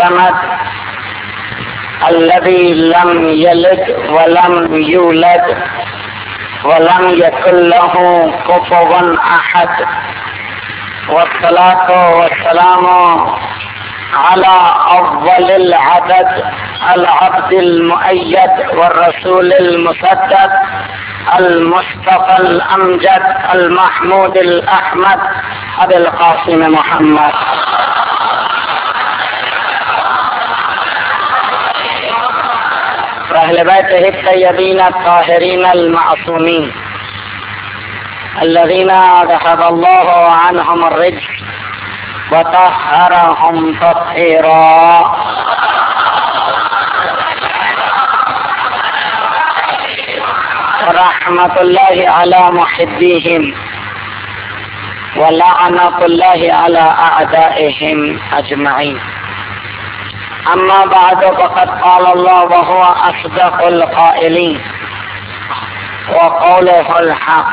الصمد الذي لم يلد ولم يولد ولم يكن له كفوا أحد، والصلاة والسلام على أفضل العدد العبد المؤيد والرسول المصدق المصطفى الأمجد المحمود الأحمد أبي القاسم محمد وأهل بيته الطيبين الطاهرين المعصومين الذين ذهب الله عنهم الرجس وطهرهم تطهيرا. رحمة الله على محبيهم ولعنة الله على أعدائهم أجمعين. أما بعد فقد قال الله وهو أصدق القائلين وقوله الحق: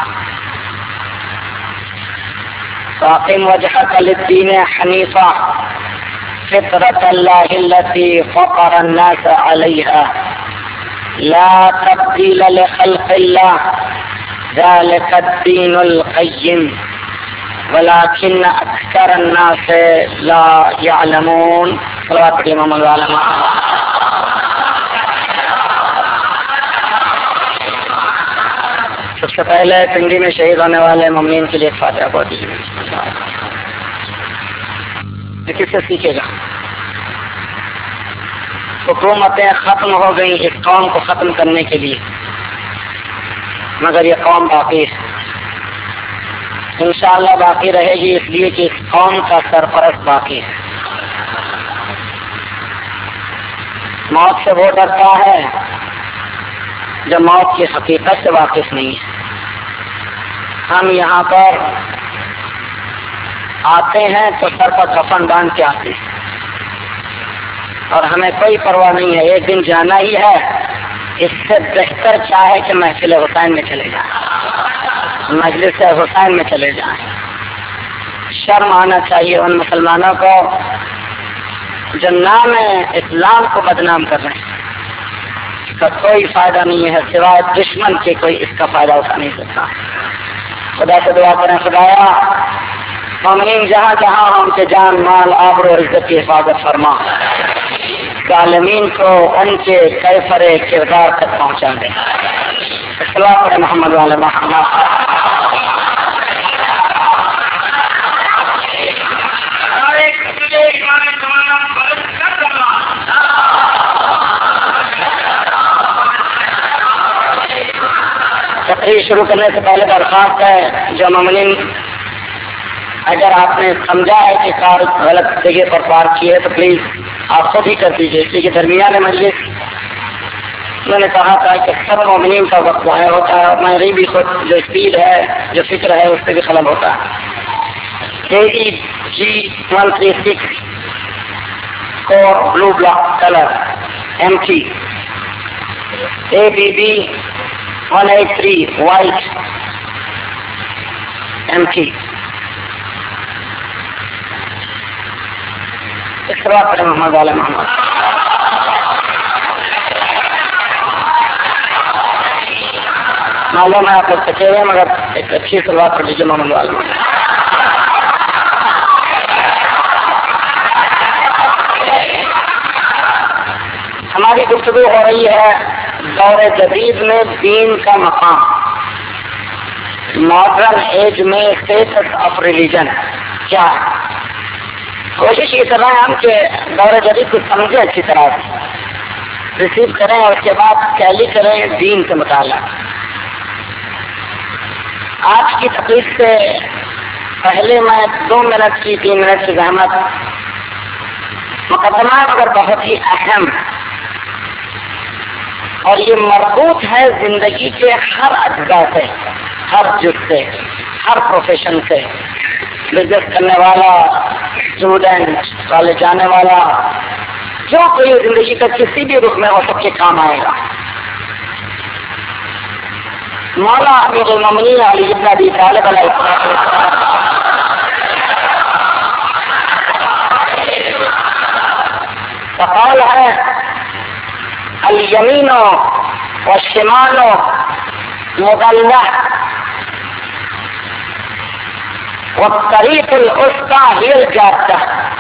فأقم وجهك للدين حنيفا فطرة الله التي فطر الناس عليها لا تبديل لخلق الله ذلك الدين القيم ولكن أكثر الناس لا يعلمون. صلوات الإمام العالم. سب سے پہلے پنڈی میں شہید ہونے والے مومنین کے لیے فاتحہ پڑھ دیجیے. کس سے سیکھے گا؟ حکومتیں ختم ہو گئی اس قوم کو ختم کرنے کے لیے، مگر یہ قوم باقی ہے، انشاءاللہ باقی رہے گی، اس لیے کہ اس قوم کا سرپرست باقی ہے. موت سے وہ ڈرتا ہے جو موت کی حقیقت سے واقف نہیں ہے. ہم یہاں پر آتے ہیں تو سر پر کفن باندھ کے آتے ہیں اور ہمیں کوئی پرواہ نہیں ہے، ایک دن جانا ہی ہے. اس سے بہتر چاہے کہ محفل حسین میں چلے جائیں، مجلس حسین میں چلے جائیں. شرم آنا چاہیے ان مسلمانوں کو جو نام اسلام کو بدنام کر رہے ہیں. اس کا کوئی فائدہ نہیں ہے سوائے دشمن کے، کوئی اس کا فائدہ اٹھا نہیں سکتا. خدا سے دعا کریں، خدایا مومنین جہاں جہاں ہم کے جان مال آبرو اور عزت کی حفاظت فرما، ظالمین کو ان کے کیفر کردار تک پہنچا دے. السلام علیکم محمد والے محمد. تقریر شروع کرنے سے پہلے درخواست ہے جو مومنین اگر آپ نے سمجھا ہے کہ کار غلط جگہ پر پارک کی ہے تو پلیز آپ خود ہی کر دیجیے، اس لیے کہ درمیان مجلس میں نے کہا تھا کہ سب مومنین کا وقت ضائع ہوتا ہے اور میری بھی خود جو اسپیڈ ہے جو فکر ہے اس سے بھی خلل ہوتا ہے. AEG136 blue black colour MT ABB183 white MT. اقرار کریں محمد والے محمد. معلوم ہے آپ لوگ تھکے ہوئے مگر ایک اچھی شروعات کر لیجیے محمد والے محمد. ہماری گفتگو ہو رہی ہے دور جدید میں دین کا مقام، ماڈرن ایج میں اسٹیٹس آف ریلیجن کیا ہے. کوشش یہ کر رہے ہیں ہم کہ دور جدید کو سمجھیں، اچھی طرح سے ریسیو کریں اور اس کے بعد ٹیلی کریں دین سے مطالعہ. آج کی تقریر سے پہلے میں 2 منٹ کی 3 منٹ کی زحمت مقدمات پر بہت ہی اہم اور یہ مربوط ہے زندگی کے ہر اجزاء سے، ہر جز سے، ہر پروفیشن سے. بزنس کرنے والا، اسٹوڈنٹ، کالج جانے والا، جو کوئی زندگی کا کسی بھی رخ میں ہو سب کے کام آئے گا. مولا امیر المومنین علی ابن ابی طالب علیہ السلام کا قول ہے الیمین والشمال مضلہ والطریق الوسطی ہی الجادہ.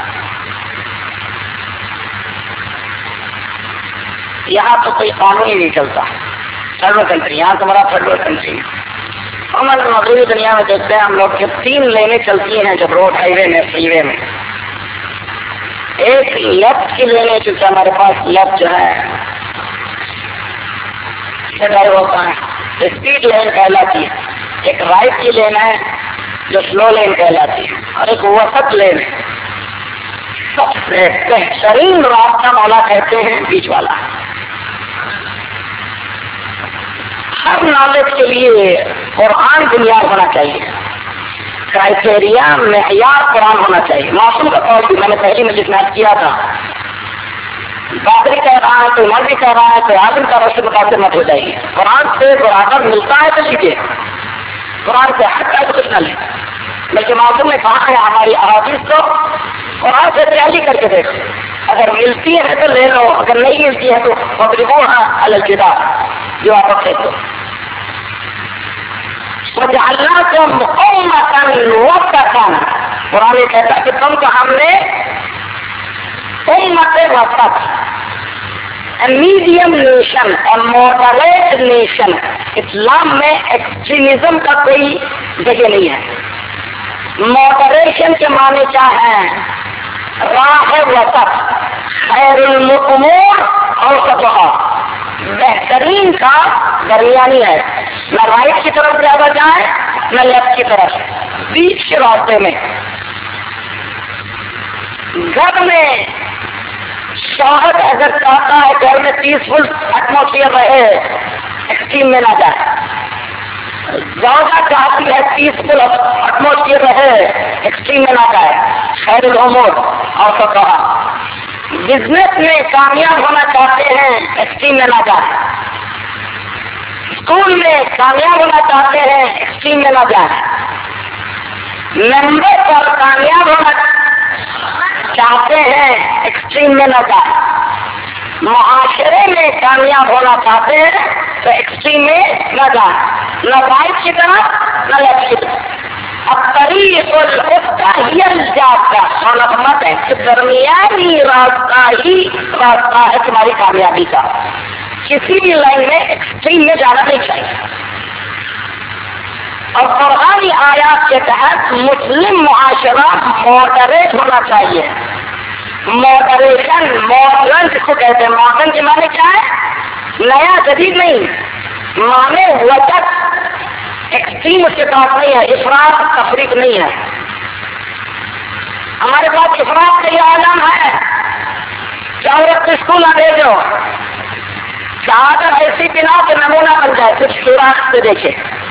یہاں تو کوئی قانون ہی نہیں چلتا. تھرڈ کنٹری یہاں تمہارا تھرڈ کنٹری. ہم مغربی دنیا میں دیکھتے ہیں ہم لوگ کہ 3 لینیں چلتی ہیں جب روڈ ہائی وے میں فری وے میں. ایک لیفٹ کی لین ہے کیونکہ ہمارے پاس لیفٹ جو ہے ڈرائیو ہوتا ہے اسپیڈ لین کہلاتی ہے. ایک رائٹ کی لین ہے جو سلو لین کہلاتی ہے اور ایک وسط لین ہے. سب سے بہترین راستہ مولا کہتے ہیں بیچ والا. ہر نالج کے لیے قرآن بنیاد ہونا چاہیے. کرائٹیریا معیار قرآن ہونا چاہیے. موسم کا قول بھی میں نے پہلی مجلس میں کیا تھا. بادری کہہ رہا ہے تو عمر بھی کہہ رہا ہے تو عادل کا رشت متاثر مت ہو جائیے. قرآن سے برابر ملتا ہے تو لیجیے, قرآن سے ہٹ ہے تو کچھ نہ لیں. بلکہ موسم نے کہا ہے ہماری احادیث کو قرآن سے تیاری کر کے دیکھو. اگر ملتی ہے تو لے لو, اگر نہیں ملتی ہے تو فضربوها علی الجدار, جو آپ کہتے ہو. وجعلناکم امة وسطا, قرآن یہ کہتا ہے کہ تم کو ہم نے امت وسط, میڈیم نیشن اور ماڈریٹ نیشن. اسلام میں ایکسٹریمزم کا کوئی جگہ نہیں ہے. ماڈریشن کے معنی کیا ہے؟ راہ وسط, خیر الامور اوسطها, بہترین کا درمیانی ہے. نہ رائٹ کی طرف زیادہ جائے نہ لیفٹ کی طرف, بیچ کے راستے میں. گھر میں شوہر اگر چاہتا ہے گھر میں پیسفل ایٹموسفیئر رہے, ایکسٹریم میں نہ جائے. زوجہ چاہتی ہے پیسفل ایٹموسفیئر رہے, ایکسٹریم میں نہ جائے. خیر الامور اوسطها. بزنس میں کامیاب ہونا چاہتے ہیں, ایکسٹریم میں نہ جائے. اسکول میں کامیاب ہونا چاہتے ہیں, ایکسٹریم میں نہ جائے. نمبر پر کامیاب ہونا چاہتے ہیں, ایکسٹریم میں نہ جائے. معاشرے میں کامیاب ہونا چاہتے ہیں تو ایکسٹریم میں نہ جائے, نہ رائٹ کی طرف نہ لیفٹ کی طرف. اب طریق الوسطی ہی الجادہ, مت ہے کہ درمیانی راستہ ہی راستہ ہے تمہاری کامیابی کا. کسی بھی لائن میں ایکسٹریم میں جانا نہیں چاہیے. اور قرآنی آیات کے تحت مسلم معاشرہ ماڈریٹ ہونا چاہیے. ماڈریشن, ماڈرن جس کو کہتے ہیں. ماڈرن کے معنی کیا ہے؟ نیا جدید نہیں, معنی وسط. ایکسٹریم اس کے پاس نہیں ہے, افراط تفریق نہیں ہے. ہمارے پاس افراط کا یہ عالم ہے کہ عورت اسکول نہ بھیجو, چادر ایسی بنا کہ نمونہ بن جائے, کچھ سوراخ سے دیکھے.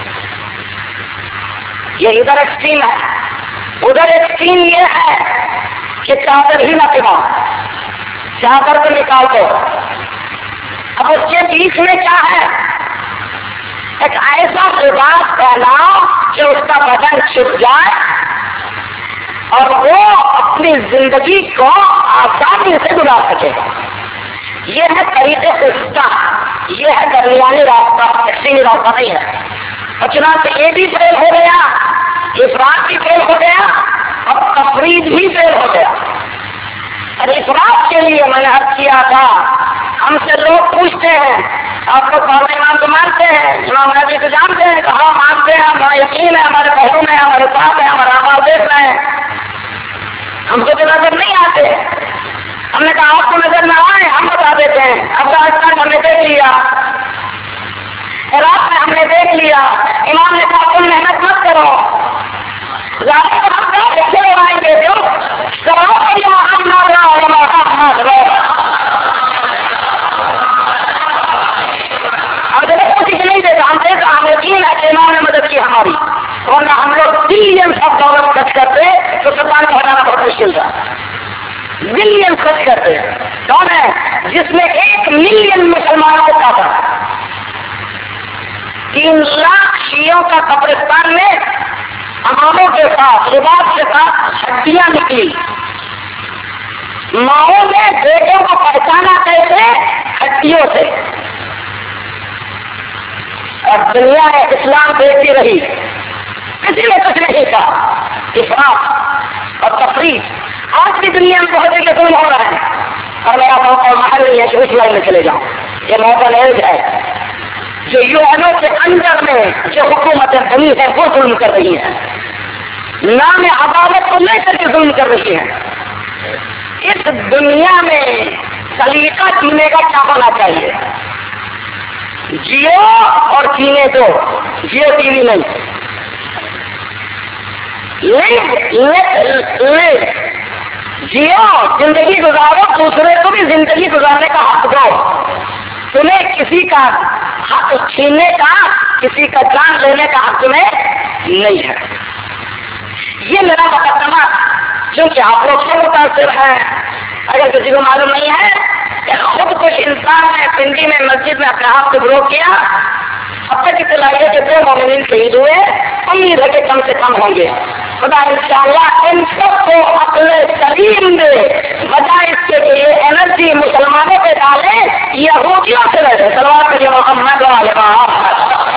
یہ ادھر ایکسٹریم ہے. ادھر ایکسٹریم یہ ہے کہ چادر ہی نہ پہناؤ, چادر کو نکال دو. اب اس کے بیچ میں کیا ہے؟ ایک ایسا لباس پہناؤ کہ اس کا بدن چھپ جائے اور وہ اپنی زندگی کو آسانی سے گزار سکے. یہ ہے طریقے وسطی, یہ ہے درمیانی راستہ, ایکسٹریم راستہ نہیں ہے. اور چنانچہ یہ بھی فیل ہو گیا, افراط بھی فیل ہو گیا اور تفرید بھی فیل ہو گیا. اور افراط کے لیے میں نے عرض کیا تھا, ہم سے لوگ پوچھتے ہیں آپ لوگ بابا امام کو مانتے ہیں, امام نبی کو جانتے ہیں؟ کہاں مانتے ہیں, ہمارا یقین ہے, ہمارے بہنوں میں ہمارے ساتھ ہیں, ہمارا آواز دیکھ رہے ہیں, ہم کو تو نظر نہیں آتے. ہم نے کہا آپ کو نظر نہ آئے ہم بتا دیتے ہیں. افغانستان ہم نے دیکھ لیا, عراق میں ہم نے دیکھ لیا. امام نے کہا تم محنت مت کرو, آئیں گے جو نہیں دیتا. ہم دیکھا, ہم یقین ہے کہ امام نے مدد کی ہماری, ورنہ ہم لوگ بلین آف ڈالر خرچ کرتے تو سلطان کو ہٹانا بہت مشکل تھا. بلین خرچ کرتے. کون ہے جس میں 1 ملین مسلمانوں کو کاٹا؟ 3 لاکھ شیعوں کا قبرستان میں اماموں کے ساتھ, لباس کے ساتھ ہڈیاں نکلی. ماؤں نے بیٹوں کو صدیوں سے، اور دنیا میں اسلام دیکھتی رہی، کسی نے کچھ نہیں کہا، افراط اور تفریح۔ آج بھی دنیا میں بہت سے ظلم ہو رہا ہے، اور میرا موقع محل نہیں ہے کہ اس لائن میں چلے جاؤں، یہ موقع ایج ہے جو یو کے اندر میں جو حکومتیں بنی ہے وہ ظلم کر رہی ہیں، نام عدالت کو لے کر کے ظلم کر رہی ہیں۔ اس دنیا میں سلیقہ جینے کا کیا ہونا چاہیے؟ جیو اور جینے دو، جیو ٹی وی نہیں، جیو زندگی گزارو، دوسرے کو بھی زندگی گزارنے کا حق دو، تمہیں کسی کا حق چھیننے کا، کسی کا جان لینے کا حق تمہیں نہیں ہے۔ یہ میرا مقدمہ، چونکہ آپ لوگ سب متاثر ہیں، اگر کسی کو معلوم نہیں ہے کہ خود کچھ انسان نے پنڈی میں مسجد میں اپنے آپ کو گرو کیا، اب تک اطلاع ہے کہ 2 مومنین شہید ہوئے، امید ہے کہ کم سے کم ہوں گے۔ خدا انشاءاللہ ان سب کو عقل سلیم دے، بجائے اس کے کہ یہ انرجی مسلمانوں پہ ڈالے، یہودیوں سے لڑے۔ صلوات کریے محمد وعلی محمد۔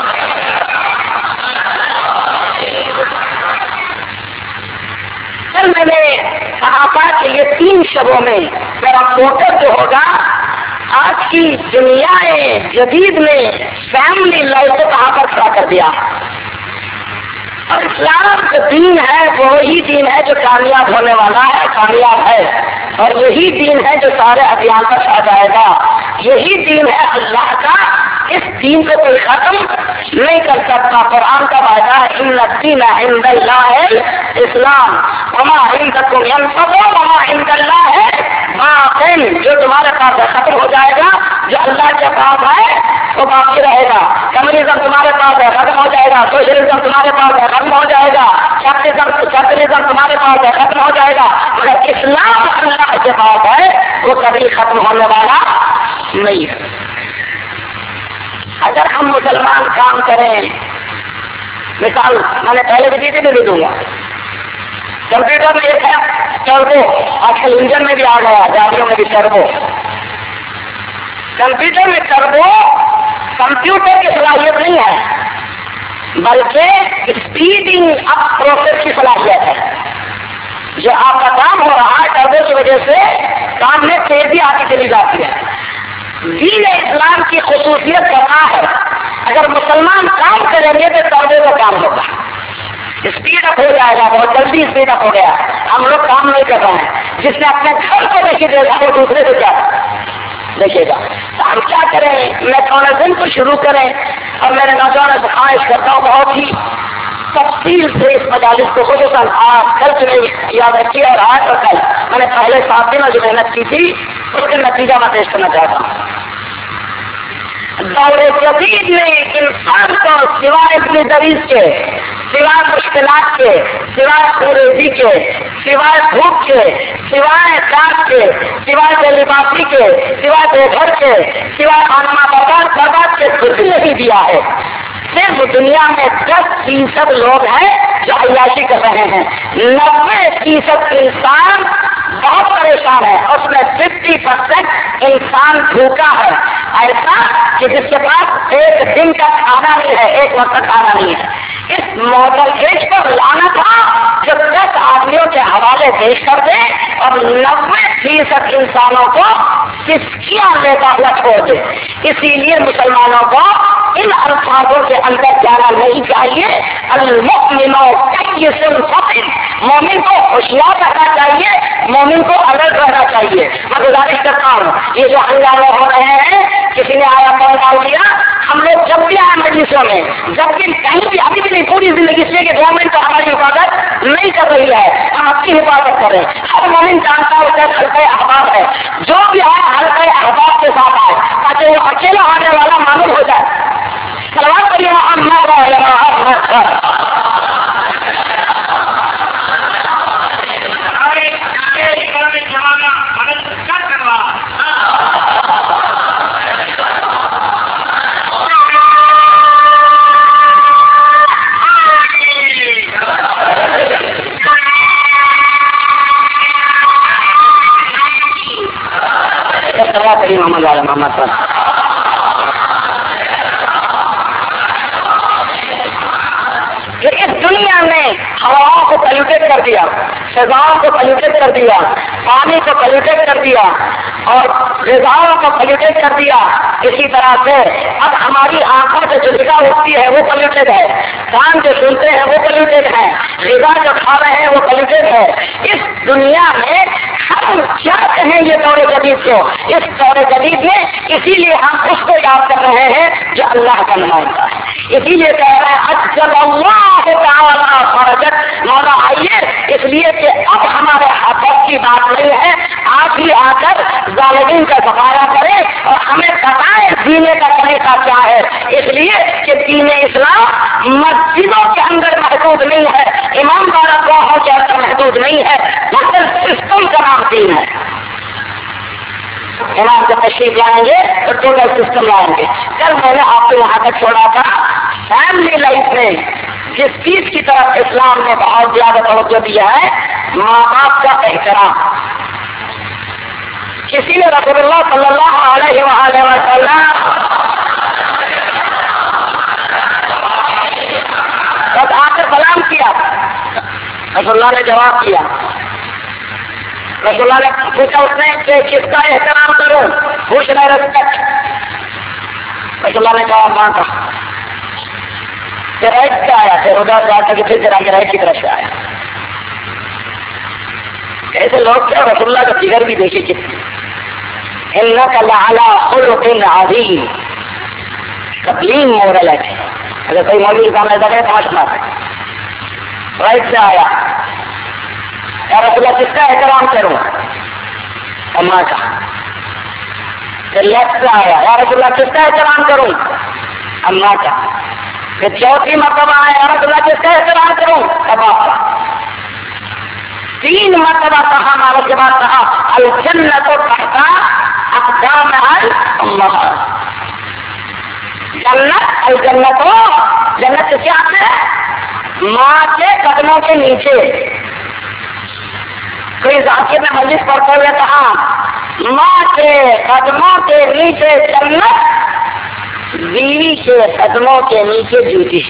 میں نے کہا تھا کہ یہ 3 شبوں میں میرا فوکس جو ہوگا، آج کی دنیا جدید میں فیملی لائف کو کہاں پر کھڑا کر دیا، اور اسلام جو دین ہے وہ وہی دین ہے جو کامیاب ہونے والا ہے، کامیاب ہے، اور یہی دین ہے جو سارے ابھیان پر چھا جائے گا، یہی دین ہے اللہ کا، اس دین کو کوئی ختم نہیں کر سکتا۔ قرآن کا وعدہ ہے ان الدین عند اللہ اسلام وما عندکم ينفد وما عند اللہ باق، جو تمہارے پاس ہے ختم ہو جائے گا، جو اللہ کے پاس ہے وہ باقی رہے گا۔ کمیونزم تمہارے پاس ہے ختم ہو جائے گا، سوشلزم تمہارے پاس ہے ختم ہو جائے گا، کیپٹلزم تمہارے پاس ہے ختم ہو جائے گا، مگر اسلام اللہ کے پاس ہے وہ کبھی ختم ہونے والا نہیں ہے۔ اگر ہم مسلمان کام کریں، مثال میں نے پہلے بھی دی دوں گا، کمپیوٹر میں ایک ہے ٹربو، آج کل انجن میں بھی آ گیا، گاڑیوں میں بھی ٹربو۔ کمپیوٹر میں ٹربو کمپیوٹر کی صلاحیت نہیں ہے، بلکہ اسپیڈنگ اپ پروسیس کی صلاحیت ہے۔ جو آپ کا کام ہو رہا ہے ٹربو کی وجہ سے کام میں تیزی آتی چلی جاتی ہے۔ دین اسلام کی خصوصیت کیا ہے؟ اگر مسلمان کام کریں گے تو ٹربو کا کام ہوگا، اسپیڈ اپ ہو جائے گا، بہت جلدی اسپیڈ اپ ہو گیا۔ ہم لوگ کام نہیں کر رہے ہیں، جس نے اپنے گھر کو دیکھے دے گا وہ دوسرے کو کیا دیکھے گا۔ تو ہم کیا کریں؟ میتھڈزم کو شروع کریں، اور میرے نوجوانوں سے خواہش کرتا ہوں بہت ہی تفصیل سے اس مجالس کو خصوصاً آج کل سے یاد رکھیے، اور آج اور کل میں نے پہلے 7 دن جو محنت کی تھی اس کا نتیجہ میں پیش کرنا چاہتا ہوں۔ دور جدید میں انسان کو سوائے اپنی دریز کے، سوائے مشکلات کے، سوائے خوریزی کے، سوائے بھوک کے، سوائے پیاس کے، سوائے بے لباسی کے، سوائے بے گھر کے، سوائے خانہ برباد کے کچھ نہیں دیا ہے۔ صرف دنیا میں 10% لوگ ہیں جو عیاشی کر رہے ہیں، 90% انسان بہت پریشان ہے، اس میں 50% انسان بھوکا ہے، ایسا کہ جس کے پاس ایک دن کا کھانا نہیں ہے، ایک وقت کا کھانا نہیں ہے۔ اس ماڈل دیش پر لانا تھا جو 10 آدمیوں کے حوالے پیش کر دے اور 90% انسانوں کو کسکیاں لیتا ہوا چھوڑ دے۔ اسی لیے مسلمانوں کو ان الفاظوں کے اندر جانا نہیں چاہیے۔ المؤمن کیس فطن، مومن کو ہوشیار رہنا چاہیے، مومن کو الرٹ رہنا چاہیے۔ میں گزارش کرتا ہوں، یہ جو ہنگامے ہو رہے ہیں، کسی نے آیا کون ڈال دیا، ہم لوگ جب بھی آئے مجلسوں میں، جب بھی کہیں بھی ابھی بھی نہیں، پوری زندگی اس لیے کہ گورنمنٹ تو ہماری حفاظت نہیں کر رہی ہے، ہم اپنی حفاظت کر رہے ہیں۔ ہر مومن جانتا ہے کہ حلقۂ احباب ہے، جو بھی آئے حلقۂ احباب کے ساتھ آئے تاکہ وہ اکیلا آنے والا معلوم ہو جائے۔ صلوات پڑھیے محمد وعلی محمد۔ सवा करी मोहम्मद वाला मोहम्मद पर। कि इस दुनिया में हवाओं को पॉल्यूटेड कर दिया, फिजाओं को पॉल्यूटेड कर दिया, पानी को पॉल्यूटेड कर दिया और फिजाओं को पॉल्यूटेड कर दिया। इसी तरह से अब हमारी आंखों से जो निगाह उठती है वो पॉल्यूटेड है, कान जो सुनते हैं वो पॉल्यूटेड है, ग़िज़ा जो खा रहे हैं वो पॉल्यूटेड है। इस दुनिया में हम क्या कहें ये दौरे जदीद को, इस दौरे जदीद में इसीलिए हम उसको याद कर रहे हैं जो अल्लाह का नुमाइंदा है। इसीलिए कह रहे हैं अज्जल अल्लाह ताला फरजत, मौला आइए, इसलिए कि अब हमारे हाथ की बात नहीं है, आप ही आकर जालिमीन का सफाया करें और हमें बताएं जीने का तरीका क्या है। इसलिए कि दीन इस्लाम मस्जिदों के अंदर महदूद नहीं है, इमाम बारगाहों के अंदर महदूद नहीं है, टोटल सिस्टम का नाम दीन है। इमाम जब तशरीफ लाएंगे तो टोटल सिस्टम लाएंगे। कल मैंने आपको यहाँ तक छोड़ा था, फैमिली लाइफ में जिस चीज की तरफ इस्लाम ने बहुत ज्यादा तवज्जो दिया है, माँ बाप का एहतराम। किसी ने रसूलुल्लाह सल्लल्लाहु अलैहि वसल्लम बस आकर सलाम किया, रसूलुल्लाह ने जवाब किया। रसूलुल्लाह ने पूछा उसने कि किसका एहतराम करूं, पूछ रहे रिस्पेक्ट। रसूलुल्लाह ने कहा माँ का। राइट से आया, फिर उधर जाकर के फिर जरा राइट की तरफ से आया। ऐसे लोग क्या, रसूलुल्लाह का फिगर भी देखिए कितनी, इन्नका लअला खुलुकिन अज़ीम, कबलीन मोरल है। अगर कोई मौलवी का नजर है तो मत राइट से आया, या रसूलुल्लाह किसका एहतराम करूं, अम्मा का। फिर लेफ्ट से आया, या रसूलुल्लाह किसका एहतराम करूं, अम्मा का। फिर चौथी मरतबा आया, रसूलुल्लाह किसका एहतराम करूं, बाप का। 3 मरतबा कहा, मालिक के बाद कहा अल जन्नतु तहता अक़दाम अल उम्महात। जन्नत, अल जन्नतो, जन्नत क्या है, माँ के कदमों के नीचे। कोई जाकिर में मजलिस पढ़ते हुए कहा माँ के कदमों के नीचे जन्नत, बीवी के कदमों के नीचे जूती।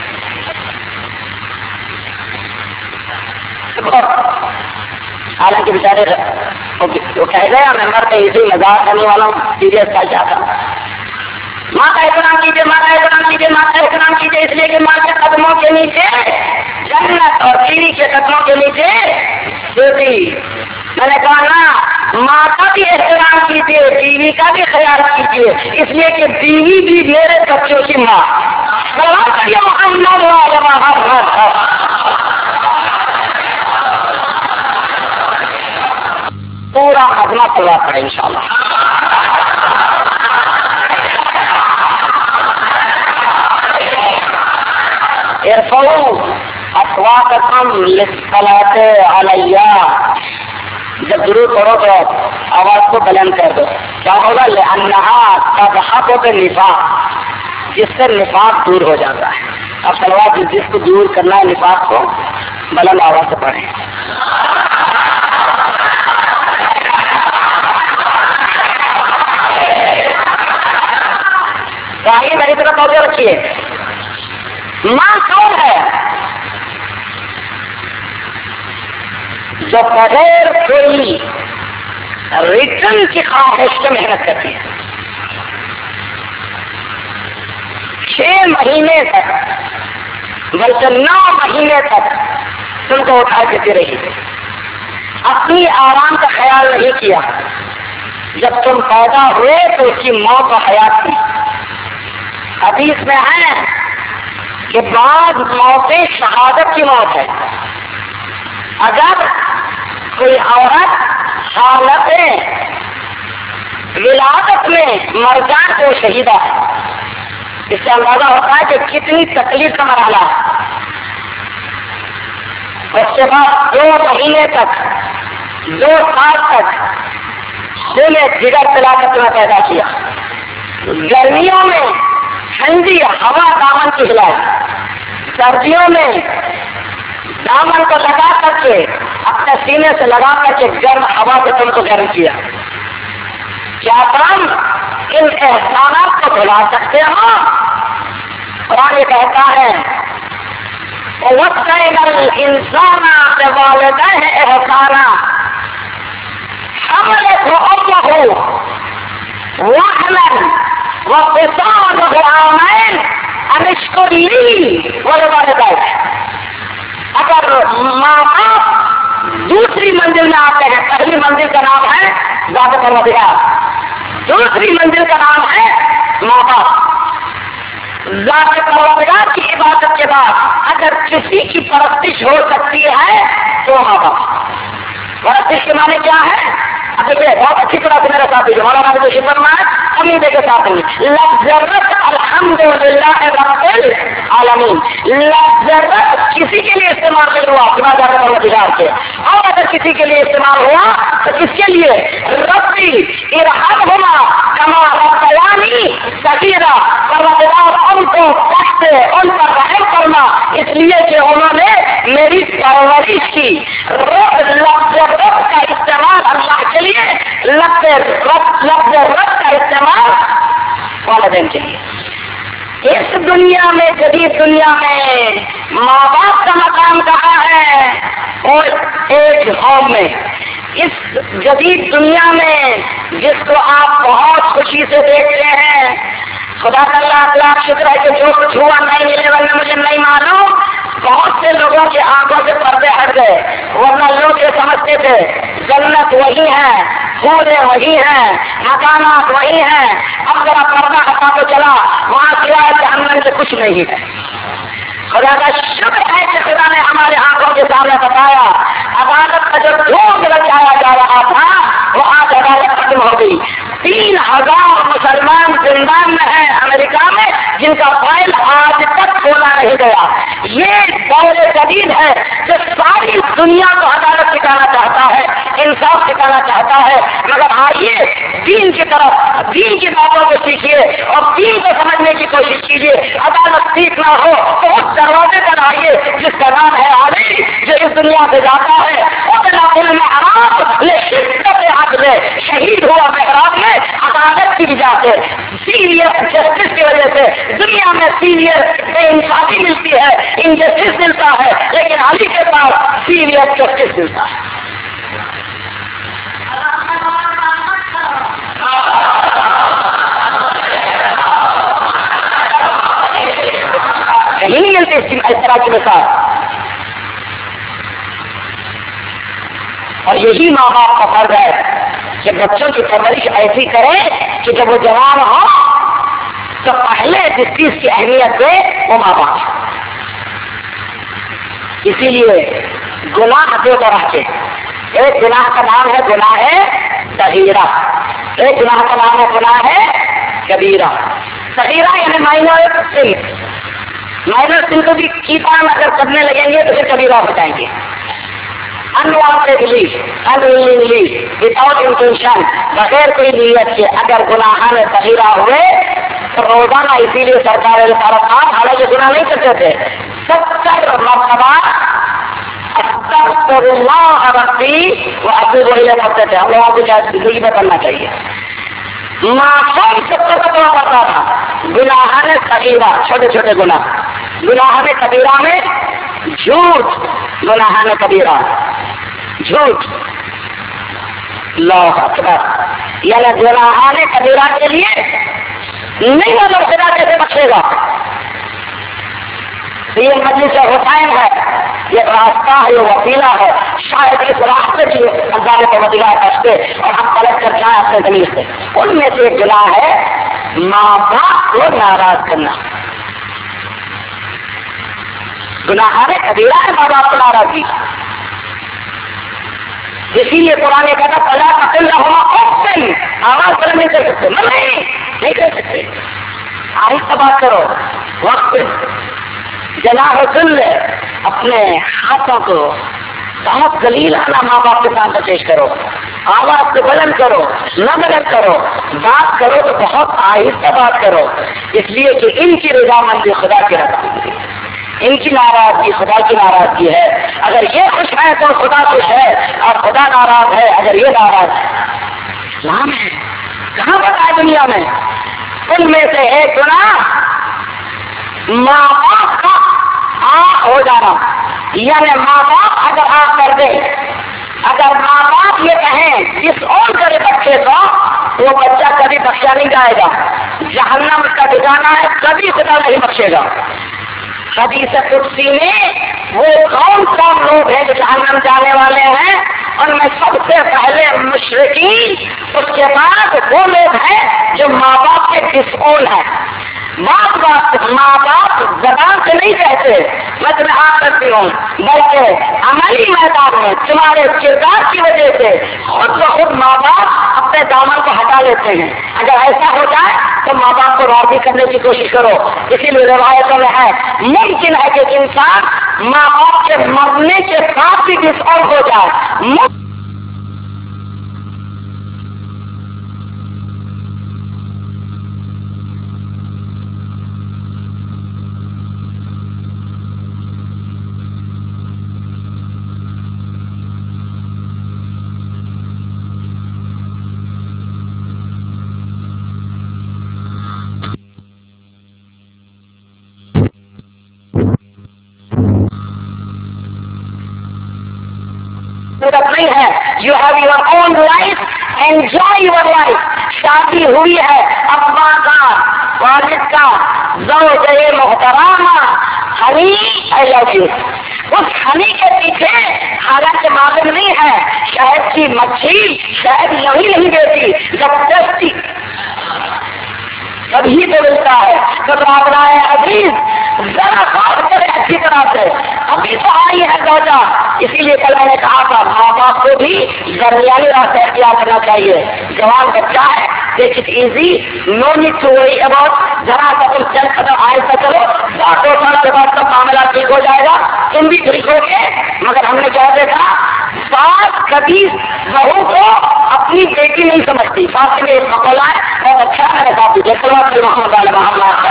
हालांकि बेचारे वो कह गया मेंबर पे इसी मजाक करने वाला सीरियस का जाता, माँ का एहतराम कीजिए, माँ का एहतराम कीजिए, माँ का एहतराम कीजिए, इसलिए कि माँ के कदमों के नीचे जन्नत और बीवी के कदमों के नीचे जूती। मैंने कहा ना, माँ का भी एहतराम कीजिए, बीवी का भी ख्याल कीजिए, इसलिए कि बीवी भी मेरे बच्चों की माँ। पूरा खतना पूरा पड़े इंशाल्लाह। जब दुरूद पढ़ो तो आवाज को बुलंद कर दो, क्या होगा, निफाक, जिससे निफाक दूर हो जाता है। अब सलवात जिसको दूर करना है निफाक को, बुलंद आवाज से पढ़े। आइए मेरी तरफ तवज्जो रखिए। माँ कौन है, जो बगैर कोई रिटर्न की ख्वाहिश से मेहनत करती है। 6 महीने तक बल्कि 9 महीने तक तुमको उठा देती रही, अपनी आराम का ख्याल नहीं किया। जब तुम पैदा हुए तो उसकी मौत और हयात थी। हदीस में है कि बाद मौतें शहादत की मौत है। अगर कोई औरत हालत विलादत में मर जाए तो शहीदा है। इससे अंदाजा होता है कि कितनी तकलीफ का मरहला है। उसके बाद 2 महीने तक, 2 साल तक खूने जिगर पिलाकर तुम्हें पैदा किया। गर्मियों में ठंडी हवा दामन की हिलाई, सर्दियों में दामन को लगा करके अपने सीने से लगा करके गर्म हवा से तुमको गर्म किया। کیا تم ان احسانات کو بھلا سکتے ہو؟ قرآن یہ کہتا ہے وَوَصَّيْنَا الْإِنسَانَ بِوَالِدَيْهِ إِحْسَانًا حَمَلَتْهُ أُمُّهُ وَهْنًا وَفِصَالُهُ عَامَيْنِ أَنِ اشْكُرْ لِي وَلِوَالِدَيْكَ۔ اگر ماں باپ دوسری منزل میں آتے ہیں، پہلی منزل کا نام ہے ذات پروردگار، دوسری منزل کا نام ہے ماں باپ۔ ذات پروردگار کی عبادت کے بعد اگر کسی کی پرستش ہو سکتی ہے تو ماں باپ۔ پرستش کے معنی کیا ہے؟ اب دیکھیے بہت اچھی طرح سے میرے ساتھ ہمارا نام جو شکرنا ہے عقیدے کے ساتھ لفظ الحمدللہ رب العالمین، لفظ کسی کے لیے استعمال نہیں ہوا بنا ذات پروردگار کے، اور اگر کسی کے لیے استعمال ہوا تو کس کے لیے؟ ربی ارحمہما کما ربیانی صغیرا، پروردگار ان کو بخشے، ان پر رحم کرنا اس لیے کہ انہوں نے میری پرورش کی۔ لفظ رب کا استعمال اللہ کے لیے، لفظ رب کا استعمال والدین کے لیے۔ اس دنیا میں، جدید دنیا میں ماں باپ کا مقام کہاں ہے؟ اور ایک ہوم میں، اس جدید دنیا میں جس کو آپ بہت خوشی سے دیکھتے ہیں، خدا کا لاکھ شکر ہے کہ جو کچھ ہوا 9/11 میں مجھے نہیں معلوم، بہت سے لوگوں کی آنکھوں سے پردے ہٹ گئے، ورنہ لوگ یہ سمجھتے تھے جنت وہی ہے، حوریں وہی ہیں، مکانات وہی ہیں۔ اب ذرا پردہ ہٹا تو چلا، وہاں سوائے جہنم سے کچھ نہیں ہے۔ خدا کا شکر ہے کہ خدا نے ہمارے آنکھوں کے سامنے بتایا، عدالت کا جو دھوم لگایا جا رہا تھا وہ آج عدالت ختم ہو گئی۔ 3000 مسلمان زندان میں ہیں امریکہ میں، جن کا فائل آج تک کھولا نہیں گیا۔ یہ دور جدید ہے جو ساری دنیا کو عدالت سکھانا چاہتا ہے، انصاف سکھانا چاہتا ہے، مگر آئیے دین کی طرف، دین کی باتوں کو سیکھیے اور دین کو سمجھنے کی کوشش کیجیے۔ عدالت سیکھنا ہو تو اس دروازے پر آئیے جس کا نام ہے علی، جو اس دنیا سے جاتا ہے شہید ہوا محراب میں عدالت کی وجہ سے، سیریس جسٹس کی وجہ سے دنیا میں سیریس بے انصافی ملتی ہے، انجسٹس ملتا ہے، لیکن علی کے پاس سیریس جسٹس ملتا ہے۔ کہیں نہیں ملتی اس طرح کی مثال۔ اور یہی ماں باپ کا فرض ہے کہ بچوں کی پرورش ایسی کرے کہ جب وہ جوان ہو تو پہلے جس چیز کی اہمیت دے وہ ماں باپ۔ اسی لیے گناہ دو طرح کے، ایک گناہ کا نام ہے گناہ صغیرہ، ایک گناہ کا نام ہے گناہ کبیرہ۔ صغیرہ یعنی مائنر سن، مائنر سن کو بھی کیپان اگر کرنے لگیں گے تو پھر کبیرہ بتائیں گے۔ unwantedly, unwillingly, without intention، بغیر کوئی نیت کے اگر گناہ میں صغیرہ ہوئے تو روزانہ، اسی لیے سرکار حالانکہ گناہ نہیں کرتے تھے، 70 مرتبہ استغفر اللہ ربی واتوب الیہ پڑھتے تھے۔ ہم لوگوں کو زندگی میں کرنا چاہیے۔ معصوم 70 مرتبہ پڑھتا تھا۔ گناہ میں صغیرہ چھوٹے چھوٹے گناہ، گناہ میں کبیرہ میں جھوٹ، گناہ میں کبیرہ جھوٹ، اللہ اکبر، یعنی گناہ میں کبیرہ کے لیے نہیں معلوم خدا کیسے بخشے گا۔ یہ مجلس حسین ہے، یہ راستہ ہے، یہ وسیلہ ہے، شاید اس راستے کی اللہ کو وسیلہ بخشتے اور ہم پلٹ کر جائیں اپنے زمین سے۔ ان میں سے ایک گناہ ہے ماں باپ کو ناراض کرنا، گناہ ہے کبیرہ ہے ماں باپ کو ناراضی۔ اسی لیے قرآن کہتا فلا تقل لهما اف، آواز بلند نہیں کر سکتے، نہیں کر سکتے، آہستہ بات کرو، وقت جناح ذل، اپنے ہاتھوں کو بہت ذلیلانہ ماں باپ کے سامنے پیش کرو، آواز کو بلند کرو، نہ بلند کرو، بات کرو تو بہت آہستہ بات کرو، اس لیے کہ ان کی رضامندی خدا کی رضامندی، ان کی ناراضگی خدا کی ناراضگی ہے۔ اگر یہ خوش ہے تو خدا خوش ہے، اور خدا ناراض ہے اگر یہ ناراض ہے۔ اسلام ہے، کہاں بتایا دنیا میں؟ ان میں سے ایک گناہ ماں باپ کا آنکھ ہو جانا، یعنی ماں باپ اگر آنکھ کر دے، اگر ماں باپ یہ کہیں جس اور کرے بچے کو، وہ بچہ کبھی بخشا نہیں جائے گا، جہنم اس کا ٹھکانا ہے، کبھی خدا نہیں بخشے گا۔ حدیث قدسی میں وہ کون کون لوگ ہیں جو جہنم جانے والے ہیں، ان میں سب سے پہلے مشرکین، اس کے بعد وہ لوگ ہیں جو ماں باپ کے ڈس اون ہیں۔ ماں باپ زبان سے نہیں کہتے میں تمہیں ہاں کرتی ہوں، بلکہ عملی میدان میں تمہارے کردار کی وجہ سے خود بخود ماں باپ اپنے دامن کو ہٹا لیتے ہیں۔ اگر ایسا ہو جائے تو ماں باپ کو راضی کرنے کی کوشش کرو۔ اسی لیے روایتوں میں ہے ممکن ہے کہ انسان ماں باپ کے مرنے کے ساتھ بھی ڈس آن ہو جائے۔ نہیں ہے you have your own life, enjoy your life. شادی ہوئی ہے ابا کا، والد کا، زوجہ محترمہ، ہنی آئی لو یو، اس ہنی کے پیچھے حالانکہ معلوم نہیں ہے شہد کی مچھلی شہد نہیں دیتی، زبردستی ابھی تو ملتا ہے۔ تو رابطۂ عزیز ذرا غور کرے اچھی طرح سے، ابھی تو آئی ہے زوجہ، اسی لیے کل میں نے کہا تھا ماں باپ کو بھی درمیانی راستہ اختیار کرنا چاہیے۔ جوان بچہ ہے، take it easy, no need to worry about, ذرا سا تم چل قدم آہستہ چلو، 2 سال کے بعد سب معاملہ ٹھیک ہو جائے گا، تم بھی ٹھیک ہو گے۔ مگر ہم نے کیا دیکھا، ساس کبھی بہو کو اپنی بیٹی نہیں سمجھتی۔ ساس کے ایک مقولہ ہے اور اچھا ہے ساتھی دیکھ لو محمد علیہ محمد۔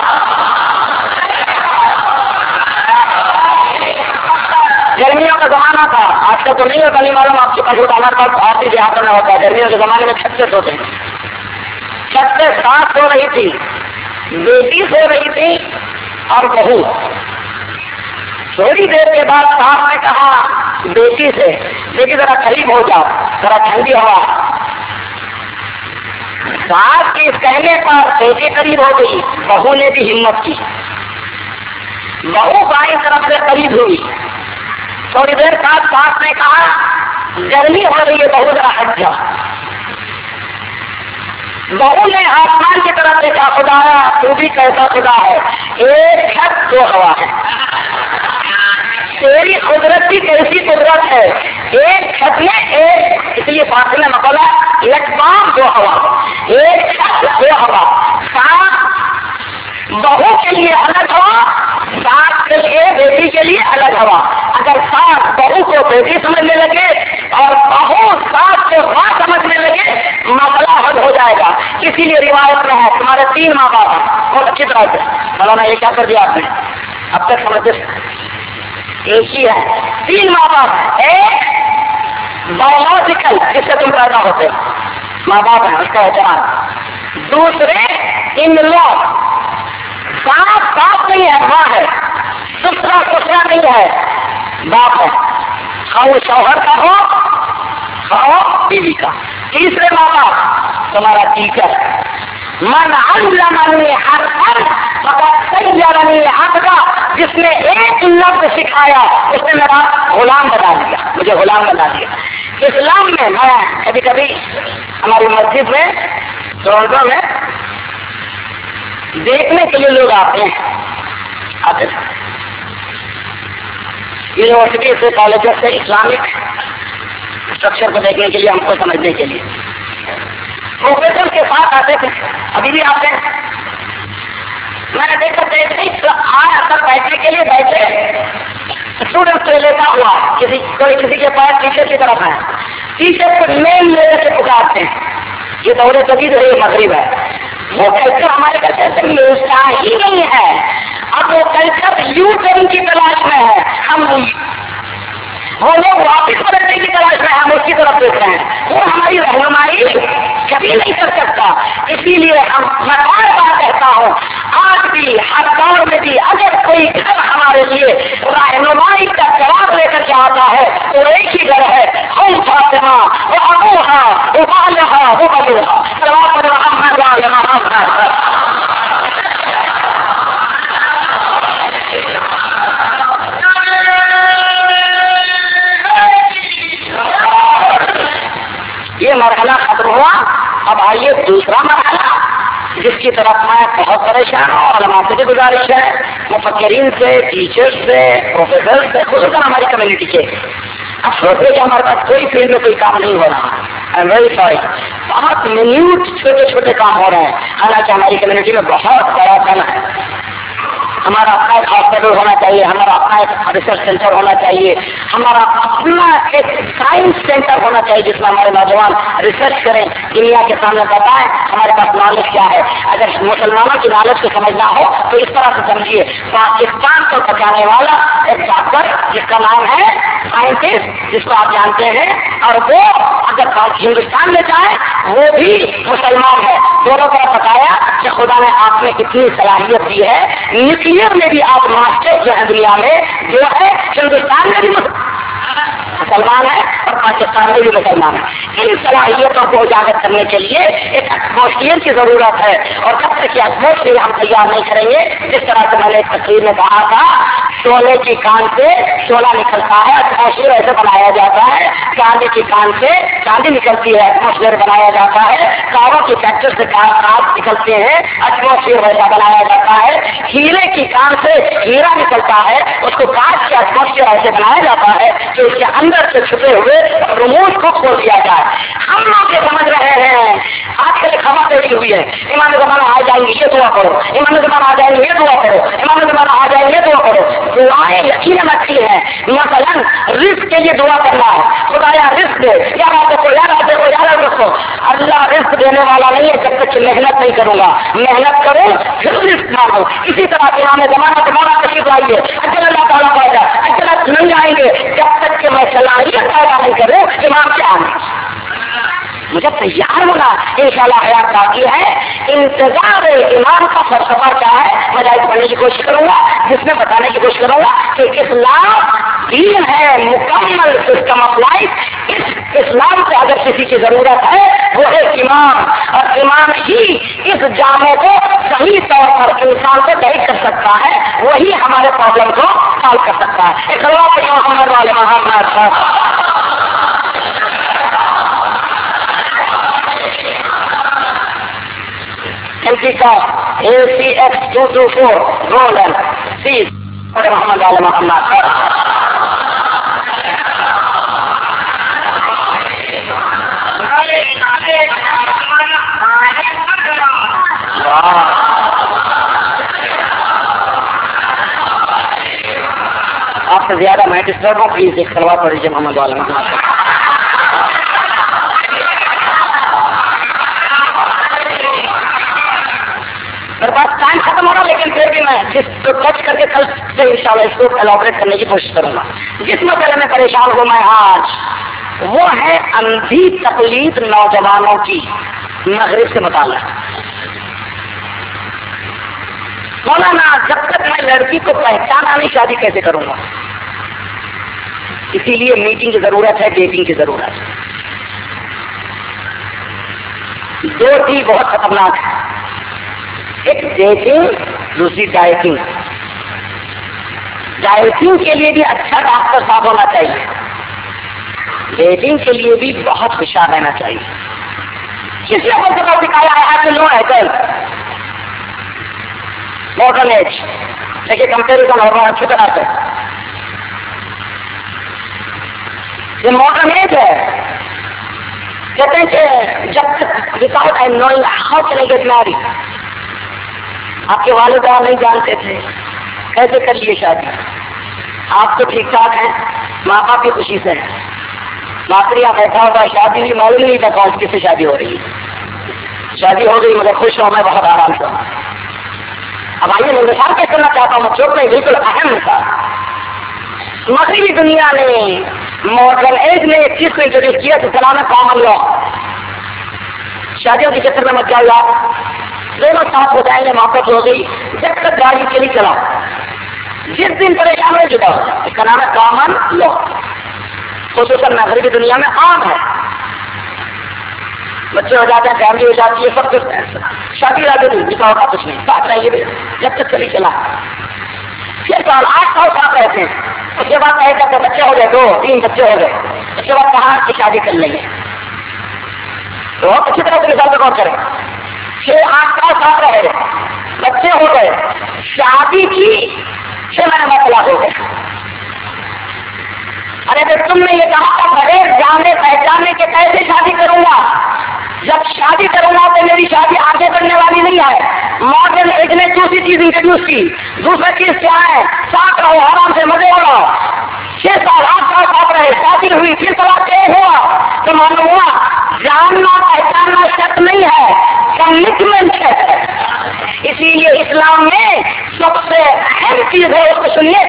گرمیوں کا زمانہ تھا، آج کل تو نہیں ہوتا، نہیں معلوم آپ کے پاس ہوتا، ہمارے پاس آپ کے دیہاتوں میں ہوتا ہے۔ گرمیوں کے زمانے میں چھت سے سوتے ہیں، چھت سے ساس سو رہی تھی، بیٹی سو رہی تھی اور بہو۔ تھوڑی دیر کے بعد صاحب نے کہا بیٹی سے، بیٹی ذرا قریب ہو جاؤ، ذرا ٹھنڈی ہوا۔ صاحب کے اس کہنے پر بیٹی قریب ہو گئی، بہو نے بھی ہمت کی، بہو بائیں طرف سے قریب ہوئی۔ تھوڑی دیر بعد صاحب نے کہا گرمی ہو رہی ہے بہو ذرا ہٹ جاؤ۔ بہو نے آسمان کی طرف دیکھا، خدایا تو بھی کیسا خدا ہے، ایک چھت 2 ہوا ہے، تیری قدرت کی کیسی قدرت ہے، ایک چھت میں ایک، اس لیے فاصلہ مقولہ یکبام 2 ہوا، ایک چھت 2 ہوا۔ ساتھ بہو کے لیے الگ ہوا، ساتھ کے لیے بیٹی کے لیے الگ ہوا۔ اگر ساتھ بہو کو بیٹی سمجھنے لگے اور بہو ساتھ کو ماں سمجھنے لگے، مسئلہ حل ہو جائے گا۔ اسی لیے روایت میں ہے تمہارے 3 ماں باپ ہیں، بہت اچھی طرح سے مولانا یہ کیا کر دیا آپ نے، اب تک سمجھتے ایک ہی ہے، 3 ماں باپ، ایک بایولوجیکل جس سے تم پیدا ہوتے ماں باپ ہیں، اس کا احترام۔ دوسرے ان لو، باپ باپ نہیں ہے، ماں ہے، سسرا نہیں ہے، باپ ہے، خواہ شوہر کا ہو خواہ بیوی کا۔ تیسرے ماں باپ تمہارا ٹیچر، من علمنی حرفا فقد سیرنی عبدا، جس نے ایک لفظ سکھایا اس نے میرا غلام بنا دیا، مجھے غلام بنا دیا۔ اسلام میں میں کبھی کبھی ہماری مسجد میں روزوں میں دیکھنے کے لیے لوگ آتے ہیں، یونیورسٹی سے کالجوں سے اسلامک اسٹرکچر کو دیکھنے کے لیے، ہم کو سمجھنے کے لیے پروفیسر کے ساتھ آتے تھے، ابھی بھی آتے ہیں۔ میں نے دیکھا جیسے آیا تک بیٹھنے کے لیے بیٹھے، اسٹوڈنٹ سے لیتا ہوا کسی کے پاس ٹیچر کی طرف ہے، ٹیچر کو مین لینے سے پکارتے ہیں، یہ دورے جدید ہے، یہ مغرب ہے، وہ کلچر ہمارے کلچر سے ملتا ہی نہیں ہے۔ اب وہ کلچر یو ٹرن کی تلاش میں ہے، ہم وہ लोग واپس بدلنے کی تلاش میں ہم اس کی طرف دیکھ رہے ہیں، وہ ہماری رہنمائی کبھی نہیں کر سکتا. اسی لیے میں بار بار کہتا ہوں، آج بھی ہر دور میں بھی اگر کوئی گھر ہمارے لیے رہنمائی کا جواب لے کر کے آتا ہے تو ایک ہی گھر ہے، ہم فاطمہ وہ ابوہا وہ بالہا وہ بلوہا صلوات محمد علی محمد. یہ مرحلہ ختم ہوا. اب آئیے دوسرا مرحلہ جس کی طرف میں بہت پریشان ہوں. علماء سے بھی گزارش ہے، مفکرین سے، ٹیچر سے، پروفیسر سے، خصوصاً ہماری کمیونٹی کے. اب سوچے کہ ہمارے پاس کوئی فیلڈ میں کوئی کام نہیں ہو رہا. I am very sorry. بہت منیوٹ چھوٹے چھوٹے کام ہو رہے ہیں، حالانکہ ہماری کمیونٹی میں بہت بڑا دن ہے. ہمارا اپنا ایک ہاسپٹل ہونا چاہیے، ہمارا اپنا ایک ریسرچ سینٹر ہونا چاہیے، ہمارا اپنا ایک سائنس سینٹر ہونا چاہیے جس میں ہمارے نوجوان ریسرچ کریں، دنیا کے سامنے بتائیں ہمارے پاس نالج کیا ہے. اگر مسلمانوں کی نالج کو سمجھنا ہو تو اس طرح سے سمجھیے، پاکستان کو بچانے والا ایک ڈاکٹر جس کا نام ہے سائنٹسٹ جس کو آپ جانتے ہیں، اور وہ اگر ہندوستان میں جائے وہ بھی مسلمان ہے. دونوں کو بتایا کہ خدا نے آپ میں کتنی صلاحیت دی ہے. نیوکلیئر میں بھی آپ ماسٹر جو ہے دنیا میں جو ہے، ہندوستان میں بھی مسلمان ہے اور پاکستان میں بھی مسلمان ہے. ان صلاحیتوں کو اجاگر کرنے کے لیے ایک ایٹماسفیئر کی ضرورت ہے، اور جب تک یہ ایٹماسفیئر ہم تیار نہیں کریں گے، جس طرح سے میں نے ایک تقریر میں کہا تھا، شعلے کی کان سے شعلہ نکلتا ہے، ایٹماسفیئر ایسے بنایا جاتا ہے. چاندی کی کان سے چاندی نکلتی ہے، ایٹماسفیئر بنایا جاتا ہے. کاروں کی فیکٹری سے کار نکلتے ہیں، ایٹماسفیئر ویسا بنایا جاتا ہے. ہیرے کی کان سے ہیرا نکلتا ہے، اس کو کاٹ کے ایٹماسفیئر ایسے بنایا جاتا ہے کہ اس کے اندر سے چھپے ہوئے رموز کو کھول دیا جائے. ہم لوگ یہ سمجھ رہے ہیں، آج کل خبر بیٹھی ہوئی ہے، امام زمانہ آ جائیں گے یہ دعا کرو، امام زمانہ آ جائیں گے یہ دعا کرو، امام زمانہ آ جائیں گے یہ دعا کرو. دعائیں یقیناً اچھی ہیں، مثلا رزق کے لیے دعا کرنا ہے، خدایا رزق دے، یا رات کو یا رات کو یا رات کو. اللہ رزق دینے والا نہیں ہے جب تک کہ محنت نہیں کروں گا. محنت کروں پھر رزق مانگو. اسی طرح امام زمانہ تمہارا تشریف لائیے، اجل اللہ تعالیٰ پائے گا، اجلت نہیں آئیں گے جب تک کہ میں صلاحیت پیدا نہیں کروں امام سے آنے. مجھے تیار ہونا انشاءاللہ حیات باقی ہے. انتظار امام کا فلسفہ کیا ہے میں جائز پڑھنے کی کوشش کروں گا، جس میں بتانے کی کوشش کروں گا کہ اسلام دین ہے مکمل سسٹم آف لائف. اس اسلام سے اگر کسی کی ضرورت ہے وہ ہے امام، اور امام ہی اس جامع کو صحیح طور پر انسان کو ڈائریکٹ کر سکتا ہے، وہی ہمارے پرابلم کو سالو کر سکتا ہے. محمد والے محمد کا ACX 224 رولر سی محمد والے محمد. آپ سے زیادہ میں ڈسٹرب ہوں، پلیز ایک سلوات پڑھ لیجیے محمد والے محمد. میرے پاس ٹائم ختم ہو رہا، لیکن پھر بھی میں جس کو ٹچ کر کے کل سے انشاءاللہ اس کو ایلابریٹ کرنے کی کوشش کروں گا. جس مسئلے میں پریشان ہوں میں آج، وہ ہے اندھی تقلید نوجوانوں کی مغرب سے متعلق. مولانا جب تک میں لڑکی کو پہچانا نہیں شادی کیسے کروں گا؟ اسی لیے میٹنگ کی ضرورت ہے، ڈیٹنگ کی ضرورت ہے. دو چیز بہت خطرناک ہے، ایک ڈیٹنگ، دوسری ڈائٹنگ. ڈائٹنگ کے لیے بھی اچھا ڈاکٹر صاحب ہونا چاہیے، ڈیٹنگ کے لیے بھی بہت ہوشیار رہنا چاہیے. کس نے کو سب دکھایا ہے لو ہے کل ماڈرن ایج، دیکھیے کمپیریزن ہو رہا ہے اچھی طرح سے. یہ ماڈرن ایج ہے. کہتے ہیں کہ جب تک without I knowing how can I get married, آپ کے والدین نہیں جانتے تھے کیسے کر لیے شادی. آپ تو ٹھیک ٹھاک ہیں، ماں باپ کی خوشی سے ہیں، نوکریاں بیٹھا ہوگا، شادی بھی معلوم نہیں تھا کون کس سے شادی ہو رہی ہے. شادی ہو گئی مگر خوش ہوں میں بہت آرام سے. اب آئیے میں مثال پیش کرنا چاہتا ہوں، چوٹ میں بالکل اہم مثال. مغربی دنیا نے मॉडर्न एज ने एक चीज को इंट्रोड्यूस किया जिसका नाम है कॉमन लॉ। शादियों के चक्कर में मत जाओ यार, दोनों साथ हो जाएंगे, मोहब्बत हो गई, जब तक गाड़ी चली चलाओ, जिस दिन परेशान हो जुदा हो जाए। इसका नाम है कॉमन लॉ। खुसूसन मगरबी दुनिया में आम है, बच्चे हो जाते हैं, फैमिली हो जाती है, सब कुछ शादी राजी नहीं, निकाह का कुछ नहीं, साथ रहेंगे जब तक चली चला। फिर साल 8 साल साथ रहते हैं, उसके बाद नहीं करते, बच्चे हो गए, 2-3 बच्चे हो गए, उसके बाद कहा कि शादी कर लेंगे, तो अच्छी तरह से निकाल कर करें। 6-8 साल साथ रहे, बच्चे हो गए, शादी की, 6 महीने में तलाक हो गया। अरे तो तुमने ये कहा था बगैर जानने पहचानने के कैसे शादी करूंगा, जब शादी करूंगा तो मेरी शादी आगे बढ़ने वाली नहीं है। मॉडर्न एज ने दूसरी चीज इंट्रोड्यूस की। दूसरा चीज क्या है, साथ रहो, आराम से मजे हो, 6 साल 8 साल साथ रहे, शादी हुई, फिर तलाक हुआ, तो मालूम हुआ जानना पहचानना शर्त नहीं है, कमिटमेंट है। इसीलिए इस्लाम में सबसे अहम चीज है, उसको सुनिए,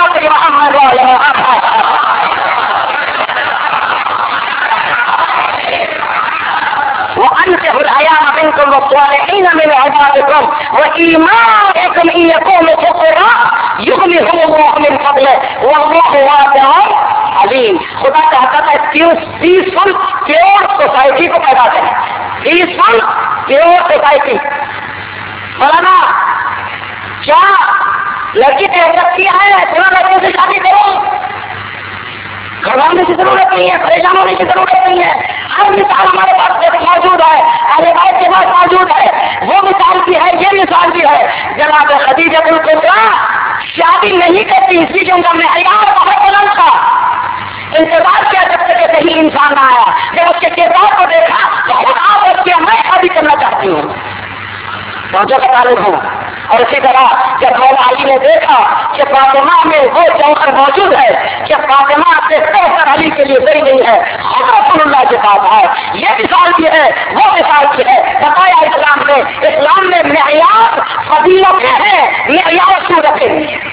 खुदा चाहता था पीसफुल प्योर सोसाइटी को पैदा करें, पीसफुल प्योर सोसाइटी। मौलाना क्या लड़की कह सकती है थोड़ा लड़कों से शादी करो, घबराने की जरूरत नहीं है, परेशान होने की जरूरत नहीं है। हर मिसाल हमारे पास मौजूद है, अरे भाई के पास मौजूद है, वो मिसाल भी है, ये मिसाल भी है। जनाब खदीजा कुबरा शादी नहीं करती, इसलिए जो उनका मेहरार बहुत बुलंद था, इंतजार किया जब तक सही इंसान ना आया। जब उसके किरदार को देखा तो खुद आप उसके मैं शादी करना चाहती हूँ, पहुंचा का तालिब हूँ। और इसी तरह जब मौला अली ने देखा कि फातिमा में वो जौहर मौजूद है कि फातिमा से कौसर अली के लिए सही नहीं है, रसूलुल्लाह के पास है, ये मिसाल भी है, वो मिसाल भी है। बताया इस्लाम में मेयार फजीलतें हैं, मेयार सूरतें नहीं है।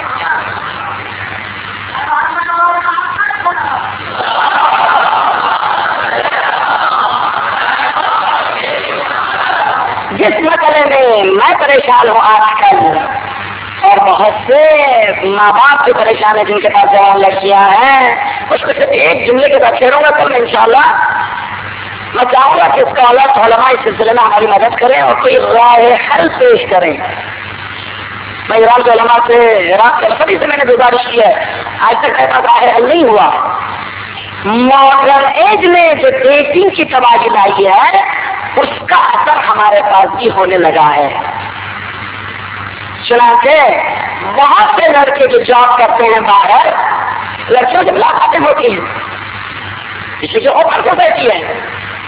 जिस मसले में मैं परेशान हूँ आजकल, और बहुत से माँ बाप भी परेशान है जिनके पास जवान लड़कियां हैं, उसको सिर्फ एक जुमले के साथ छेड़ूंगा तो मैं इंशाल्लाह मैं चाहूंगा कि इसका अलग उलमा इस सिलसिले में हमारी मदद करें और कोई राय हल पेश करें। मैं ईरान के उलमा से, इराक के सभी से मैंने गुजारिश की है, आज तक ऐसा राय हल नहीं हुआ। मॉडर्न एज में जो डेटिंग की तबाही लाई है उसका असर हमारे पास भी होने लगा है। चुनांचे बहुत से लड़के जो जॉब करते हैं बाहर, लड़कियों से मुलाकातें होती हैं, इसलिए जो ओपन सोसाइटी है।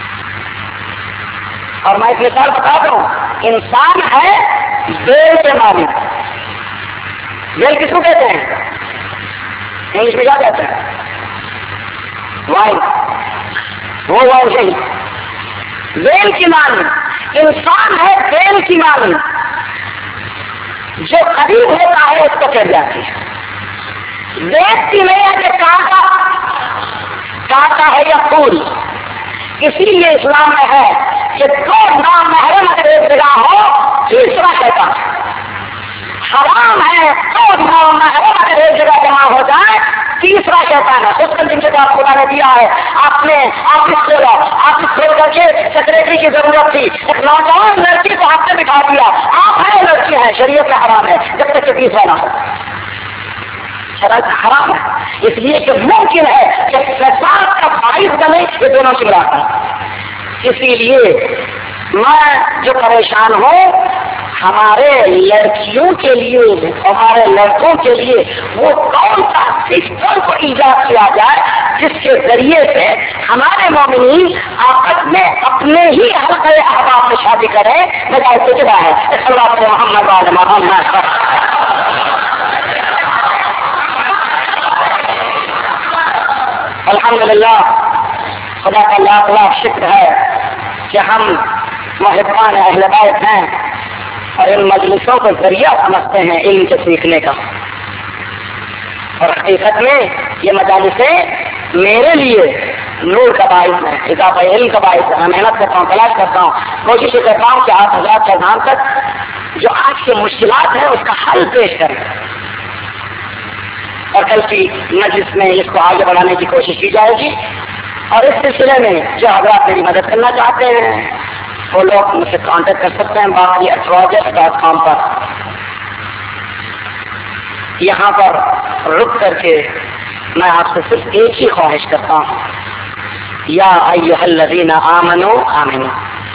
और मैं एक मिसाल बता दूं, इंसान है बेल के मालिक। बेल किसको कहते हैं, इंग्लिश में क्या कहते हैं, वाइन, वो वाइन नहीं, बेल की मालिक। इंसान है बेल की मालिक, जो करीब होता है उसको चढ़ जाती है, देखती नहीं है कि कांटा है या फूल। इसीलिए इस्लाम में है कि दो नाम महरम अगर एक जगह हो तीसरा शैतान। हराम है दो नाम महरम अगर एक जगह जमा हो जाए तीसरा शैतान है। उसका जिनके पास खुदा ने दिया है, आपने ऑफिस खोला, ऑफिस खोल करके सेक्रेटरी की जरूरत थी, एक नौजवान लड़की को हाथ में बिठा दिया, आप है लड़की है, शरीयत में हराम है जब तक कि तीसरा ना हो, शरीयत हराम है। इसलिए कि मुमकिन है कि फसाद का बाइस बने ये दोनों की बात है। इसीलिए मैं जो परेशान हूँ, हमारे लड़कियों के लिए, हमारे लड़कों के लिए वो कौन सा सिस्टम को ईजाद किया जाए जिसके जरिए से हमारे मोमिनीन आपस में अपने ही हल्के अहबाब में शादी करें, बजाय कुछ है। अल्हम्दुलिल्लाह, खुदा का लाख लाख शुक्र है कि हम मुहिब्बान अहले बैत हैं और इन मजलिसों को जरिया समझते हैं इल्म के सीखने का। और हकीकत में ये मजालिसें میرے لیے نور کا باعث ہے، اضافہ علم کا باعث ہے. میں محنت کرتا ہوں، تلاش کرتا ہوں، کوشش کرتا ہوں کہ 8,000 شاہجہاں تک جو آج کے مشکلات ہیں اس کا حل پیش کریں. اور کل کی مجلس میں اس کو آگے بڑھانے کی کوشش کی جائے گی. اور اس سلسلے میں جو حضرات میری مدد کرنا چاہتے ہیں وہ لوگ مجھ سے کانٹیکٹ کر سکتے ہیں baaqi@rogers.com پر. یہاں پر رک کر کے میں آپ سے صرف ایک ہی خواہش کرتا ہوں، یا ایھا الذین آمنوا آمنوا،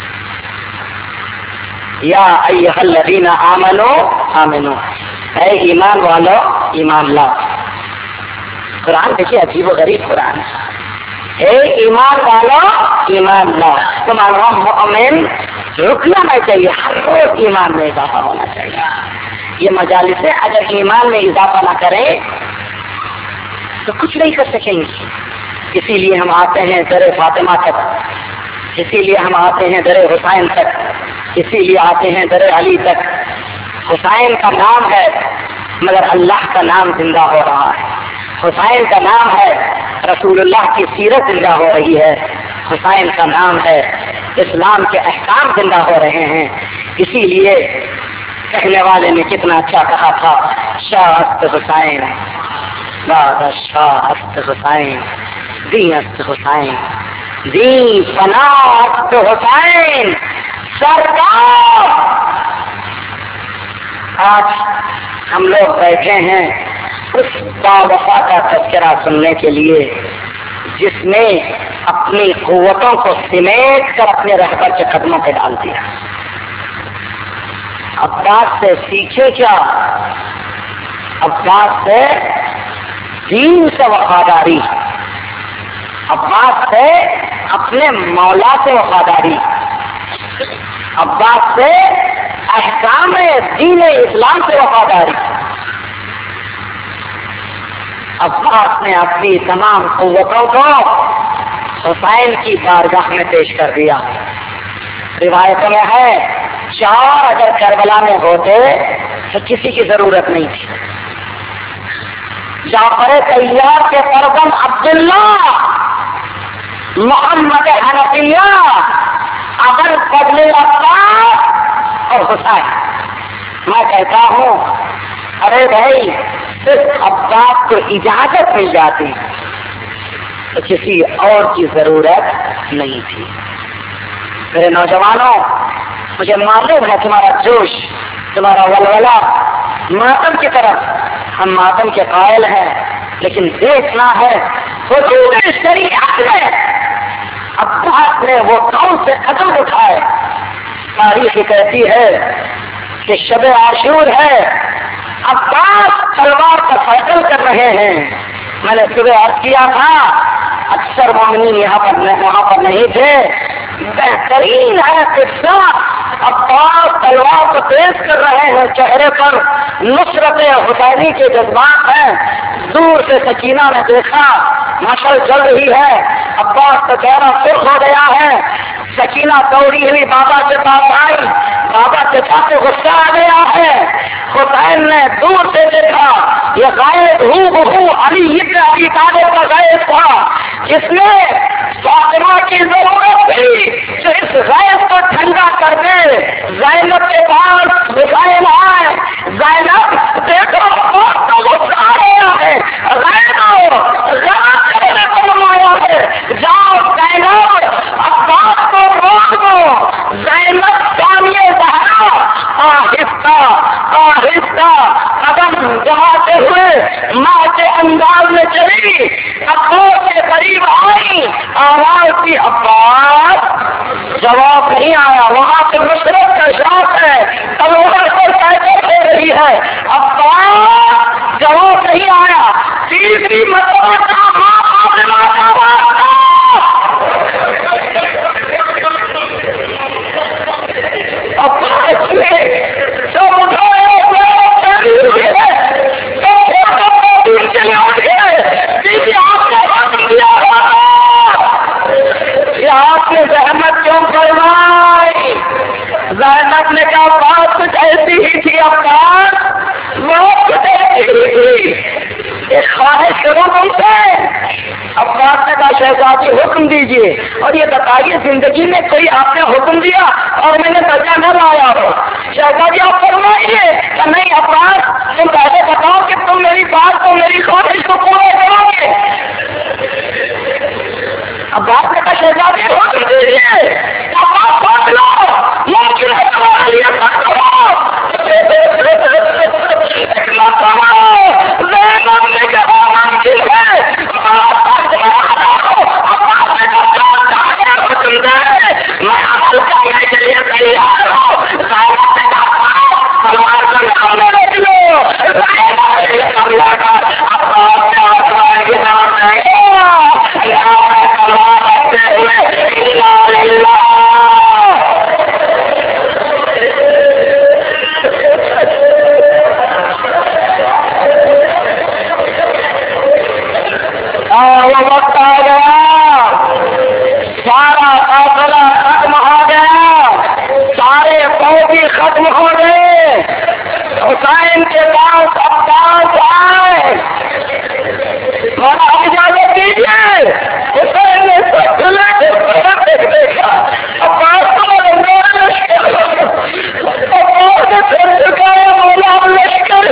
یا ایھا الذین آمنوا آمنوا، اے ایمان والو ایمان لاؤ. قرآن دیکھیے عجیب و غریب قرآن ہے. اے ایمان والو ایمان لاؤ. تمہارا مومن رکنا نہیں چاہیے، ہر روز ایمان میں اضافہ ہونا چاہیے. یہ مجالس اگر ایمان میں اضافہ نہ کریں تو کچھ نہیں کر سکیں گے. اسی لیے ہم آتے ہیں در فاطمہ تک، اسی لیے ہم آتے ہیں در حسین تک، اسی لیے آتے ہیں در علی تک. حسین کا نام ہے مگر اللہ کا نام زندہ ہو رہا ہے. حسین کا نام ہے رسول اللہ کی سیرت زندہ ہو رہی ہے. حسین کا نام ہے اسلام کے احکام زندہ ہو رہے ہیں. اسی لیے کہنے والے نے کتنا اچھا کہا تھا، شاہ است حسین دادا شاہ است حسین دی است حسین دی فنا است حسین سرکار. آج ہم لوگ بیٹھے ہیں اس باوفا کا تذکرہ سننے کے لیے جس نے اپنی قوتوں کو سمیٹ کر اپنے رہبر کے قدموں پہ ڈال دیا. عباس سے سیکھے کیا؟ عباس سے دین سے وفاداری، عباس سے اپنے مولا سے وفاداری، عباس سے احکام دین اسلام سے وفاداری. عباس نے اپنی تمام قوتوں کو حسین کی بارگاہ میں پیش کر دیا. روایتوں میں ہے 4 اگر کربلا میں ہوتے تو کسی کی ضرورت نہیں تھی. جعفر طیار کے فرزند عبداللہ، محمد حنفیہ، ابو فضل عباس اور حسین. میں کہتا ہوں ارے بھائی صرف عباس کو اجازت مل جاتی تو کسی اور کی ضرورت نہیں تھی. میرے نوجوانوں، مجھے معلوم ہے تمہارا جوش، تمہارا ولولہ ماتم کی طرف، ہم ماتم کے قائل ہیں، لیکن دیکھنا ہے وہ جو شریعت میں عباس نے وہ کون سے قدم اٹھائے. تاریخ کہتی ہے کہ شب عاشور ہے، عباس تلوار کا فیصل کر رہے ہیں. میں نے صبح عرض کیا تھا اکثر مومنین وہاں پر نہیں تھے. بہترین ہے قصہ، عباس تلوار کو تیز کر رہے ہیں، چہرے پر نصرت حسینی کے جذبات ہیں. دور سے سکینہ نے دیکھا مشعل جل رہی ہے، عباس کا چہرہ سرخ ہو گیا ہے. سکینہ دوڑی ہوئی بابا کے پاس آئی، بابا کے پاس غصہ آ گیا ہے. حسین نے دور سے دیکھا یہ غائب علی ابن ابی طالب کا غائب تھا، جس نے فاطمہ کی ضرورت تھی جو اس غائب کو ٹھنڈا کر دے. زینب کے پاس حسین آئے، زینب دیکھو بہت غصہ آ رہا ہے، جاؤ زینب عباس کو روک دو. زینب جامعہ زہرا آہستہ آہستہ قدم جماتے ہوئے ماں کے انداز میں چلی، عباس کے قریب آئی، آواز کی عباس، جواب نہیں آیا. وہاں سے نصرت کا شوق ہے، تلوار پر کیسے دے رہی ہے، عباس جواب نہیں آیا. تیسری مرتبہ آپ نے زحمت کیوں کروائی؟ زینب نے کہا بات کچھ ایسی ہی تھی عباس، بہت کچھ ایسی ہی تھی. ایک خواہش کرو تم سے. عباس نے کہا شہزادی حکم دیجیے اور یہ بتائیے زندگی میں کوئی آپ نے حکم دیا اور میں نے بچہ نہ لایا ہو. شہزادی آپ فرمائیے کہ نہیں عباس تم پہلے بتاؤ کہ تم میری بات کو میری خواہش کو پورا کرو گے. عباس نے کہا شہزادی حکم دیجیے. عباس سوچ لو ممکن ہے تمہارے لیے وقت آ گیا, سارا قافلہ ختم ہو گیا, سارے فوجی ختم ہو گئے. حسین کے پاس عباس آئے, مولا اجازت دیجیے. حسین نے دیکھا عباس کو پھر چکایا, مولا لشکر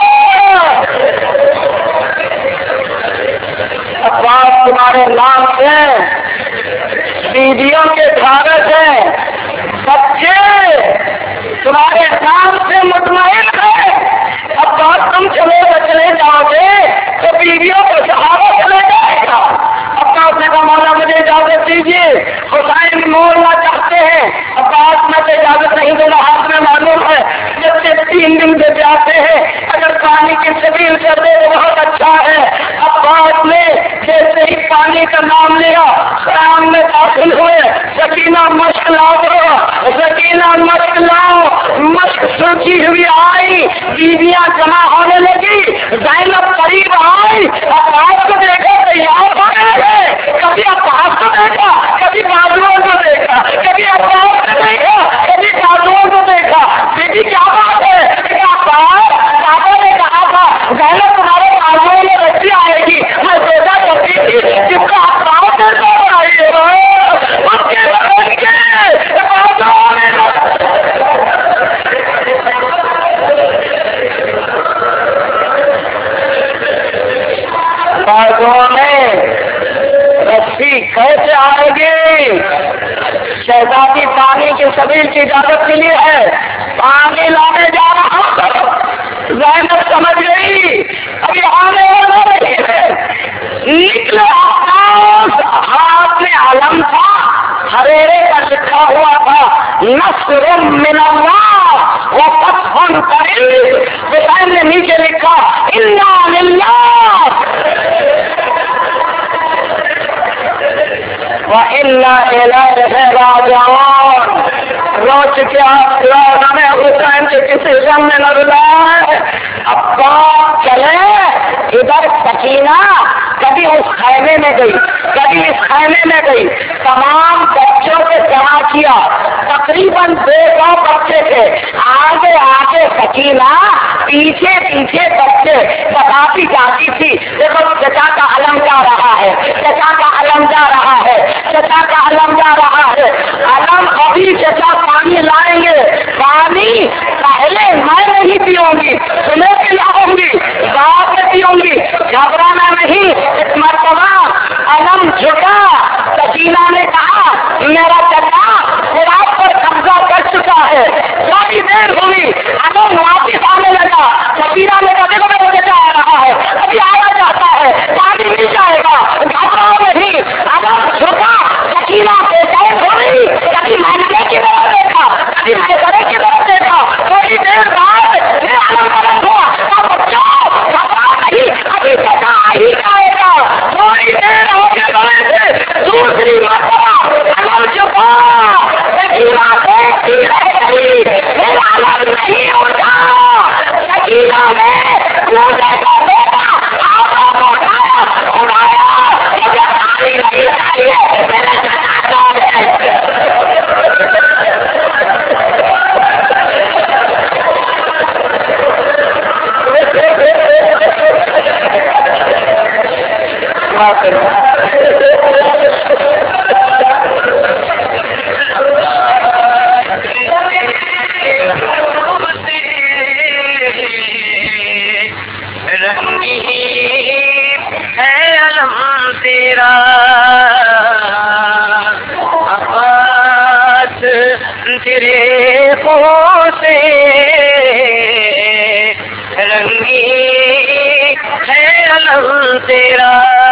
عباس تمہارے نام سے بیویوں کے کاغذ ہیں, بچے تمہارے نام سے مطمئن ہے. عباس تم چلے جاؤ گے تو بیویوں کو سہارا چلے جائے گا. عباس نے کہا مولا مجھے اجازت دیجیے. حسین مولنا چاہتے ہیں. عباس میں تو اجازت نہیں دوں گا, ہاتھ میں معلوم ہے جب سے 3 دن سے جاتے ہیں, اگر پانی کی سبیل کر دے تو بہت اچھا ہے. عباس نے جیسے ہی پانی کا نام لیا خیام میں داخل ہوئے. سکینہ مشق لاؤ, سکینہ مشق لاؤ. مشق سوچی ہوئی آئی, بیویاں جمع ہونے لگی. زینب قریب آئی, عباس کو دیکھا تیار ہونے لگے. کبھی عباس کو دیکھا, کبھی بازوؤں کو دیکھا, کبھی عباس کو دیکھا, کبھی بازوؤں کو دیکھا. بیٹی کیا بات ہے کہ عباس صاحبہ نے کہا تھا زینب تمہارے بازوؤں میں بچی آئے گی, میں سوچا کرتی تھی جس کو عباس نے آئیے اس کے بچے بازوؤں میں رسی کیسے آئے گی؟ شہزادی پانی کی سبیل کی اجازت کے لیے ہے, پانی لانے جا رہا. زینب سمجھ گئی ابھی آنے والا نہیں ہے. نکلے عباس, ہاتھ میں علم تھا, ہریرے پر لکھا ہوا تھا نصر من اللہ وفتح قریب. حسین نے نیچے لکھا انا للہ وَإِنَّا إِلَيْهِ رَاجِعُونَ. رو چکے آپ میں حسین کے کسی غم میں نہ رلائے. عباس چلے. ادھر سکینہ کبھی اس خیمے میں گئی, کبھی اس خیمے میں گئی, تمام بچوں سے جمع کیا. تقریباً 200 بچے تھے. آگے آگے سکینہ, پیچھے پیچھے بچے بتاتی جاتی تھی دیکھو چچا کا علم جا رہا ہے, چچا کا علم جا رہا ہے, چچا کا علم جا رہا ہے. علم ابھی چچا پانی لائیں گے. پانی پہلے میں نہیں پیوں گی, تمہیں پلاؤں گی, بعد میں پیوں گی. گھبرانا نہیں. اس مرتبہ علم جھکا. سکینہ نے کہا میرا چچا خوراک پر قبضہ کر چکا ہے. کافی دیر ہوئی, علم واپس آنے لگا. سکینہ نے کہا دیکھو میرا چچا آ رہا ہے, ابھی آنا چاہتا ہے, پانی مل جائے گا, گھبراؤ نہیں. علم جھکا. سکینہ سے ٹائم ہو رہی, کبھی میں نے کی طرف دیکھا, کبھی میں گھر کی طرف دیکھا. تھوڑی دیر بعد علم کیا کروں. رنگی ہے علم تیرا آباد تیرے خون سے رنگی ہے علم تیرا